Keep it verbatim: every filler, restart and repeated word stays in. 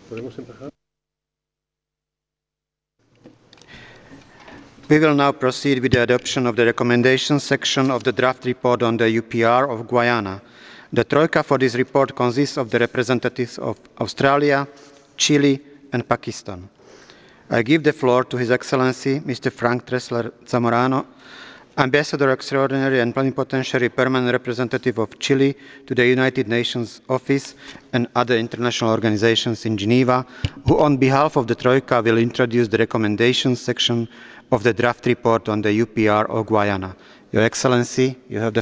We will now proceed with the adoption of the recommendations section of the draft report on the U P R of Guyana. The Troika for this report consists of the representatives of Australia, Chile and Pakistan. I give the floor to His Excellency Mister Frank Tressler Zamorano, Ambassador Extraordinary and Plenipotentiary Permanent Representative of Chile to the United Nations Office and other international organizations in Geneva, who on behalf of the Troika will introduce the recommendations section of the draft report on the U P R of Guyana. Your Excellency, you have the